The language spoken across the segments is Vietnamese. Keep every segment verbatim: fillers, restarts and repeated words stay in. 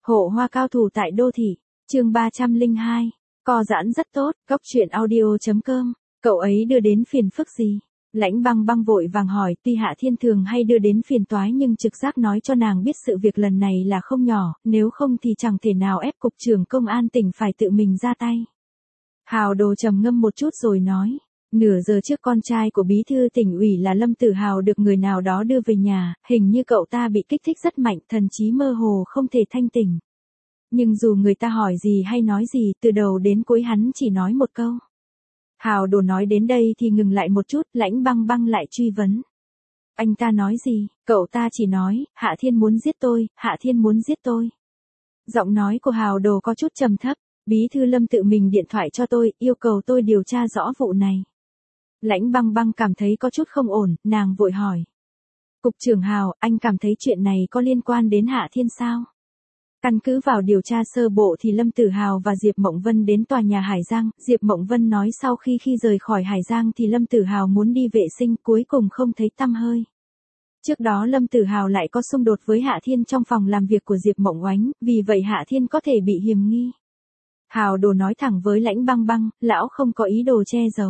Hộ hoa cao thủ tại đô thị, chương ba trăm lẻ hai, co giãn rất tốt, góc truyện audio chấm com, cậu ấy đưa đến phiền phức gì? Lãnh Băng Băng vội vàng hỏi, tuy Hạ Thiên thường hay đưa đến phiền toái nhưng trực giác nói cho nàng biết sự việc lần này là không nhỏ, nếu không thì chẳng thể nào ép cục trưởng công an tỉnh phải tự mình ra tay. Hào Đồ trầm ngâm một chút rồi nói, nửa giờ trước con trai của bí thư tỉnh ủy là Lâm Tử Hào được người nào đó đưa về nhà, hình như cậu ta bị kích thích rất mạnh, thần trí mơ hồ không thể thanh tỉnh. Nhưng dù người ta hỏi gì hay nói gì, từ đầu đến cuối hắn chỉ nói một câu. Hào Đồ nói đến đây thì ngừng lại một chút, Lãnh Băng Băng lại truy vấn. Anh ta nói gì? Cậu ta chỉ nói, Hạ Thiên muốn giết tôi, Hạ Thiên muốn giết tôi. Giọng nói của Hào Đồ có chút trầm thấp, bí thư Lâm tự mình điện thoại cho tôi, yêu cầu tôi điều tra rõ vụ này. Lãnh Băng Băng cảm thấy có chút không ổn, nàng vội hỏi. Cục trưởng Hào, anh cảm thấy chuyện này có liên quan đến Hạ Thiên sao? Căn cứ vào điều tra sơ bộ thì Lâm Tử Hào và Diệp Mộng Vân đến tòa nhà Hải Giang, Diệp Mộng Vân nói sau khi khi rời khỏi Hải Giang thì Lâm Tử Hào muốn đi vệ sinh, cuối cùng không thấy tăm hơi. Trước đó Lâm Tử Hào lại có xung đột với Hạ Thiên trong phòng làm việc của Diệp Mộng Oánh, vì vậy Hạ Thiên có thể bị hiềm nghi. Hào Đồ nói thẳng với Lãnh Băng Băng, lão không có ý đồ che giấu.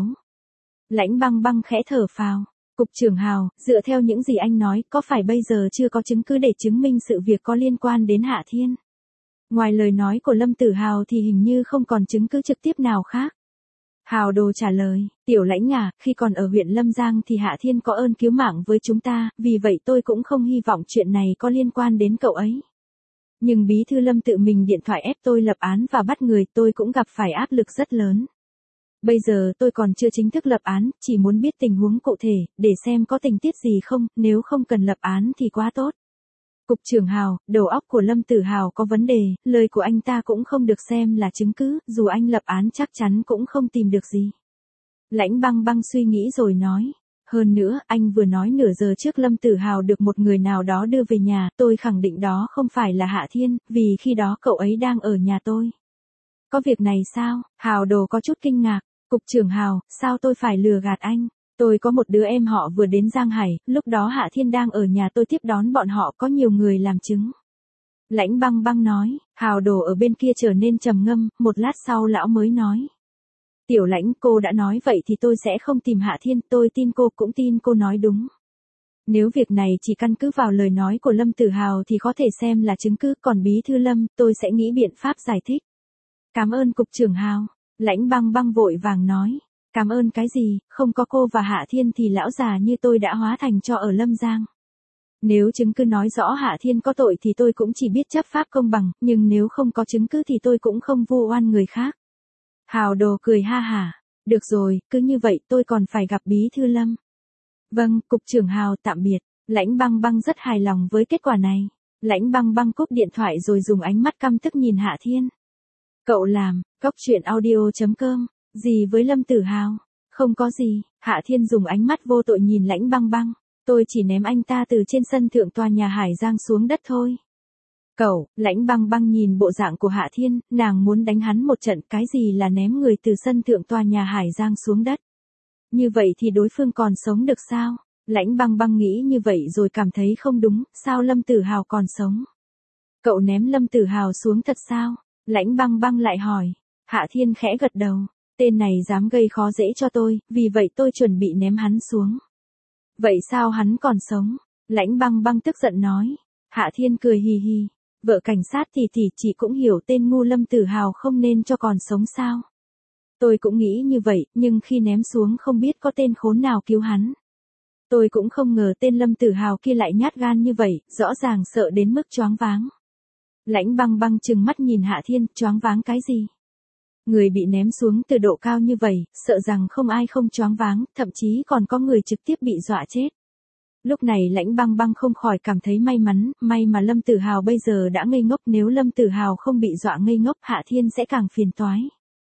Lãnh Băng Băng khẽ thở phào. Cục trưởng Hào, dựa theo những gì anh nói, có phải bây giờ chưa có chứng cứ để chứng minh sự việc có liên quan đến Hạ Thiên? Ngoài lời nói của Lâm Tử Hào thì hình như không còn chứng cứ trực tiếp nào khác. Hào Đồ trả lời, Tiểu Lãnh à, khi còn ở huyện Lâm Giang thì Hạ Thiên có ơn cứu mạng với chúng ta, vì vậy tôi cũng không hy vọng chuyện này có liên quan đến cậu ấy. Nhưng bí thư Lâm tự mình điện thoại ép tôi lập án và bắt người, tôi cũng gặp phải áp lực rất lớn. Bây giờ tôi còn chưa chính thức lập án, chỉ muốn biết tình huống cụ thể, để xem có tình tiết gì không, nếu không cần lập án thì quá tốt. Cục trưởng Hào, đầu óc của Lâm Tử Hào có vấn đề, lời của anh ta cũng không được xem là chứng cứ, dù anh lập án chắc chắn cũng không tìm được gì. Lãnh Băng Băng suy nghĩ rồi nói. Hơn nữa, anh vừa nói nửa giờ trước Lâm Tử Hào được một người nào đó đưa về nhà, tôi khẳng định đó không phải là Hạ Thiên, vì khi đó cậu ấy đang ở nhà tôi. Có việc này sao? Hào Đồ có chút kinh ngạc. Cục trưởng Hào, sao tôi phải lừa gạt anh? Tôi có một đứa em họ vừa đến Giang Hải, lúc đó Hạ Thiên đang ở nhà tôi tiếp đón bọn họ, có nhiều người làm chứng. Lãnh Băng Băng nói, Hào Đồ ở bên kia trở nên trầm ngâm, một lát sau lão mới nói. Tiểu Lãnh, cô đã nói vậy thì tôi sẽ không tìm Hạ Thiên, tôi tin cô, cũng tin cô nói đúng. Nếu việc này chỉ căn cứ vào lời nói của Lâm Tử Hào thì có thể xem là chứng cứ, còn bí thư Lâm, tôi sẽ nghĩ biện pháp giải thích. Cảm ơn Cục trưởng Hào. Lãnh Băng Băng vội vàng nói, cảm ơn cái gì, không có cô và Hạ Thiên thì lão già như tôi đã hóa thành tro ở Lâm Giang. Nếu chứng cứ nói rõ Hạ Thiên có tội thì tôi cũng chỉ biết chấp pháp công bằng, nhưng nếu không có chứng cứ thì tôi cũng không vu oan người khác. Hào Đồ cười ha hả, được rồi, cứ như vậy tôi còn phải gặp bí thư Lâm. Vâng, Cục trưởng Hào, tạm biệt. Lãnh Băng Băng rất hài lòng với kết quả này. Lãnh Băng Băng cúp điện thoại rồi dùng ánh mắt căm tức nhìn Hạ Thiên. Cậu làm, góc truyện audio chấm com, gì với Lâm Tử Hào? Không có gì, Hạ Thiên dùng ánh mắt vô tội nhìn Lãnh Băng Băng, tôi chỉ ném anh ta từ trên sân thượng tòa nhà Hải Giang xuống đất thôi. Cậu, Lãnh Băng Băng nhìn bộ dạng của Hạ Thiên, nàng muốn đánh hắn một trận, cái gì là ném người từ sân thượng tòa nhà Hải Giang xuống đất? Như vậy thì đối phương còn sống được sao? Lãnh Băng Băng nghĩ như vậy rồi cảm thấy không đúng, sao Lâm Tử Hào còn sống? Cậu ném Lâm Tử Hào xuống thật sao? Lãnh Băng Băng lại hỏi. Hạ Thiên khẽ gật đầu. Tên này dám gây khó dễ cho tôi, vì vậy tôi chuẩn bị ném hắn xuống. Vậy sao hắn còn sống? Lãnh Băng Băng tức giận nói. Hạ Thiên cười hì hì. Vợ cảnh sát thì thì chị cũng hiểu tên ngu Lâm Tử Hào không nên cho còn sống sao? Tôi cũng nghĩ như vậy, nhưng khi ném xuống không biết có tên khốn nào cứu hắn. Tôi cũng không ngờ tên Lâm Tử Hào kia lại nhát gan như vậy, rõ ràng sợ đến mức choáng váng. Lãnh Băng Băng trừng mắt nhìn Hạ Thiên, choáng váng cái gì? Người bị ném xuống từ độ cao như vậy, sợ rằng không ai không choáng váng, thậm chí còn có người trực tiếp bị dọa chết. Lúc này Lãnh Băng Băng không khỏi cảm thấy may mắn, may mà Lâm Tử Hào bây giờ đã ngây ngốc, nếu Lâm Tử Hào không bị dọa ngây ngốc Hạ Thiên sẽ càng phiền toái.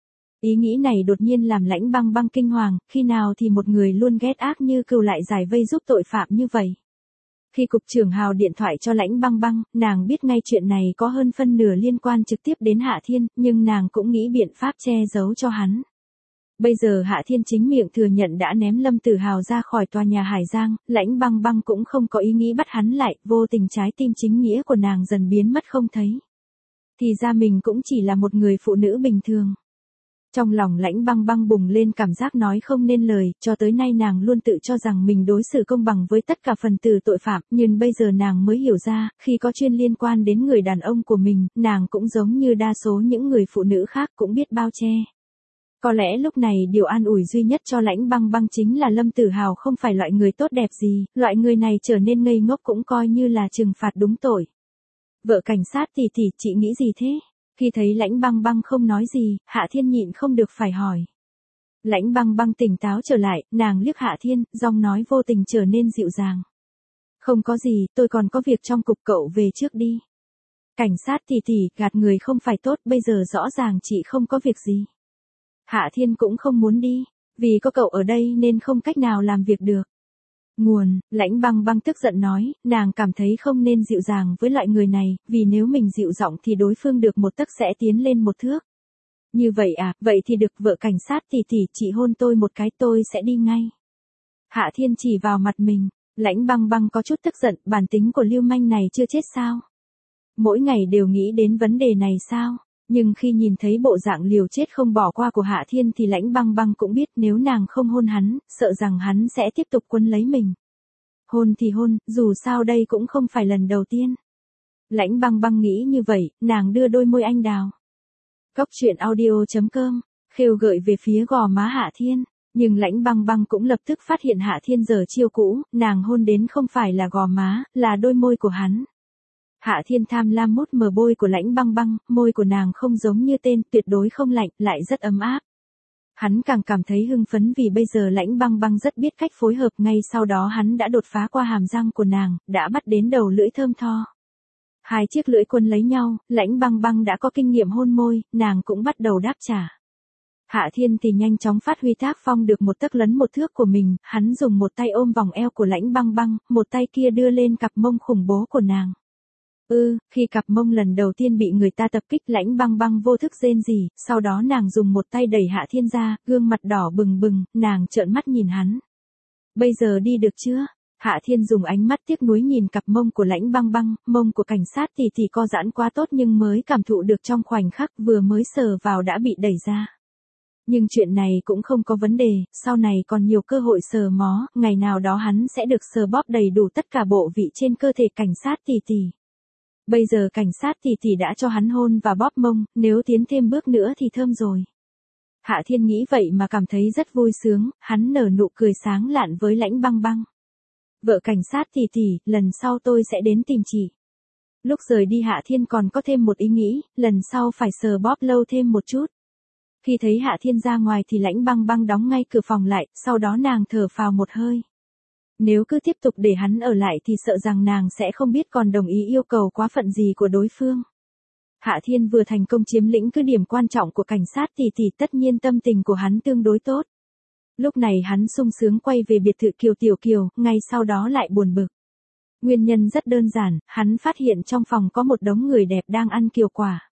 Ý nghĩ này đột nhiên làm Lãnh Băng Băng kinh hoàng, khi nào thì một người luôn ghét ác như Cừu lại giải vây giúp tội phạm như vậy. Khi Cục trưởng Hào điện thoại cho Lãnh Băng Băng, nàng biết ngay chuyện này có hơn phân nửa liên quan trực tiếp đến Hạ Thiên, nhưng nàng cũng nghĩ biện pháp che giấu cho hắn. Bây giờ Hạ Thiên chính miệng thừa nhận đã ném Lâm Tử Hào ra khỏi tòa nhà Hải Giang, Lãnh Băng Băng cũng không có ý nghĩ bắt hắn lại, vô tình trái tim chính nghĩa của nàng dần biến mất không thấy. Thì ra mình cũng chỉ là một người phụ nữ bình thường. Trong lòng Lãnh Băng Băng bùng lên cảm giác nói không nên lời, cho tới nay nàng luôn tự cho rằng mình đối xử công bằng với tất cả phần tử tội phạm, nhưng bây giờ nàng mới hiểu ra, khi có chuyện liên quan đến người đàn ông của mình, nàng cũng giống như đa số những người phụ nữ khác cũng biết bao che. Có lẽ lúc này điều an ủi duy nhất cho Lãnh Băng Băng chính là Lâm Tử Hào không phải loại người tốt đẹp gì, loại người này trở nên ngây ngốc cũng coi như là trừng phạt đúng tội. Vợ cảnh sát tỷ tỷ, chị nghĩ gì thế? Khi thấy Lãnh Băng Băng không nói gì, Hạ Thiên nhịn không được phải hỏi. Lãnh Băng Băng tỉnh táo trở lại, nàng liếc Hạ Thiên, giọng nói vô tình trở nên dịu dàng. Không có gì, tôi còn có việc trong cục, cậu về trước đi. Cảnh sát tỷ tỷ, gạt người không phải tốt, bây giờ rõ ràng chị không có việc gì. Hạ Thiên cũng không muốn đi, vì có cậu ở đây nên không cách nào làm việc được. Nguồn, Lãnh Băng Băng tức giận nói, nàng cảm thấy không nên dịu dàng với loại người này, vì nếu mình dịu giọng thì đối phương được một tấc sẽ tiến lên một thước. Như vậy à, vậy thì được, vợ cảnh sát tỷ tỷ, chị hôn tôi một cái tôi sẽ đi ngay. Hạ Thiên chỉ vào mặt mình, Lãnh Băng Băng có chút tức giận, bản tính của lưu manh này chưa chết sao? Mỗi ngày đều nghĩ đến vấn đề này sao? Nhưng khi nhìn thấy bộ dạng liều chết không bỏ qua của Hạ Thiên thì Lãnh Băng Băng cũng biết nếu nàng không hôn hắn, sợ rằng hắn sẽ tiếp tục quấn lấy mình. Hôn thì hôn, dù sao đây cũng không phải lần đầu tiên. Lãnh Băng Băng nghĩ như vậy, nàng đưa đôi môi anh đào. Cóc truyện audio chấm com, khêu gợi về phía gò má Hạ Thiên, nhưng Lãnh Băng Băng cũng lập tức phát hiện Hạ Thiên giờ chiêu cũ, nàng hôn đến không phải là gò má, là đôi môi của hắn. Hạ Thiên tham lam mút mờ môi của Lãnh Băng Băng, môi của nàng không giống như tên, tuyệt đối không lạnh, lại rất ấm áp. Hắn càng cảm thấy hưng phấn vì bây giờ Lãnh Băng Băng rất biết cách phối hợp, ngay sau đó hắn đã đột phá qua hàm răng của nàng, đã bắt đến đầu lưỡi thơm tho. Hai chiếc lưỡi quấn lấy nhau, Lãnh Băng Băng đã có kinh nghiệm hôn môi, nàng cũng bắt đầu đáp trả. Hạ Thiên thì nhanh chóng phát huy tác phong được một tấc lấn một thước của mình, hắn dùng một tay ôm vòng eo của Lãnh Băng Băng, một tay kia đưa lên cặp mông khủng bố của nàng. Ừ, khi cặp mông lần đầu tiên bị người ta tập kích, Lãnh Băng Băng vô thức rên rỉ, sau đó nàng dùng một tay đẩy Hạ Thiên ra, gương mặt đỏ bừng bừng, nàng trợn mắt nhìn hắn. Bây giờ đi được chưa? Hạ Thiên dùng ánh mắt tiếc nuối nhìn cặp mông của Lãnh Băng Băng, mông của cảnh sát tỷ tỷ co giãn quá tốt nhưng mới cảm thụ được trong khoảnh khắc, vừa mới sờ vào đã bị đẩy ra. Nhưng chuyện này cũng không có vấn đề, sau này còn nhiều cơ hội sờ mó, ngày nào đó hắn sẽ được sờ bóp đầy đủ tất cả bộ vị trên cơ thể cảnh sát tỷ tỷ. Bây giờ cảnh sát tỷ tỷ đã cho hắn hôn và bóp mông, nếu tiến thêm bước nữa thì thơm rồi. Hạ Thiên nghĩ vậy mà cảm thấy rất vui sướng, hắn nở nụ cười sáng lạn với Lãnh Băng Băng. Vợ cảnh sát tỷ tỷ, lần sau tôi sẽ đến tìm chị. Lúc rời đi Hạ Thiên còn có thêm một ý nghĩ, lần sau phải sờ bóp lâu thêm một chút. Khi thấy Hạ Thiên ra ngoài thì Lãnh Băng Băng đóng ngay cửa phòng lại, sau đó nàng thở phào một hơi. Nếu cứ tiếp tục để hắn ở lại thì sợ rằng nàng sẽ không biết còn đồng ý yêu cầu quá phận gì của đối phương. Hạ Thiên vừa thành công chiếm lĩnh cứ điểm quan trọng của cảnh sát tỷ tỷ, tất nhiên tâm tình của hắn tương đối tốt. Lúc này hắn sung sướng quay về biệt thự Kiều Tiểu Kiều, ngay sau đó lại buồn bực. Nguyên nhân rất đơn giản, hắn phát hiện trong phòng có một đống người đẹp đang ăn kiều quả.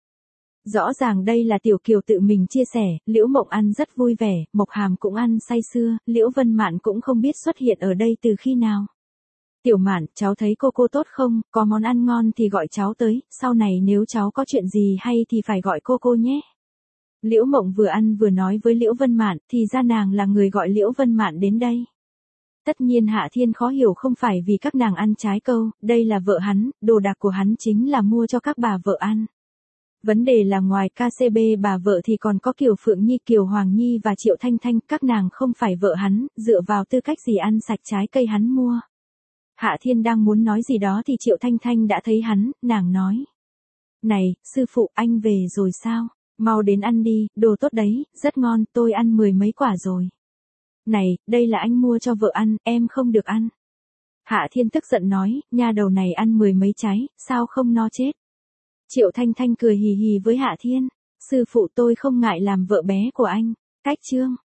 Rõ ràng đây là Tiểu Kiều tự mình chia sẻ, Liễu Mộng ăn rất vui vẻ, Mộc Hàm cũng ăn say sưa, Liễu Vân Mạn cũng không biết xuất hiện ở đây từ khi nào. Tiểu Mạn, cháu thấy cô cô tốt không, có món ăn ngon thì gọi cháu tới, sau này nếu cháu có chuyện gì hay thì phải gọi cô cô nhé. Liễu Mộng vừa ăn vừa nói với Liễu Vân Mạn, thì ra nàng là người gọi Liễu Vân Mạn đến đây. Tất nhiên Hạ Thiên khó hiểu không phải vì các nàng ăn trái câu, đây là vợ hắn, đồ đạc của hắn chính là mua cho các bà vợ ăn. Vấn đề là ngoài ca xê bê bà vợ thì còn có Kiều Phượng Nhi, Kiều Hoàng Nhi và Triệu Thanh Thanh, các nàng không phải vợ hắn, dựa vào tư cách gì ăn sạch trái cây hắn mua. Hạ Thiên đang muốn nói gì đó thì Triệu Thanh Thanh đã thấy hắn, nàng nói. Này, sư phụ, anh về rồi sao? Mau đến ăn đi, đồ tốt đấy, rất ngon, tôi ăn mười mấy quả rồi. Này, đây là anh mua cho vợ ăn, em không được ăn. Hạ Thiên tức giận nói, nha đầu này ăn mười mấy trái, sao không no chết. Triệu Thanh Thanh cười hì hì với Hạ Thiên, sư phụ tôi không ngại làm vợ bé của anh. Cách chương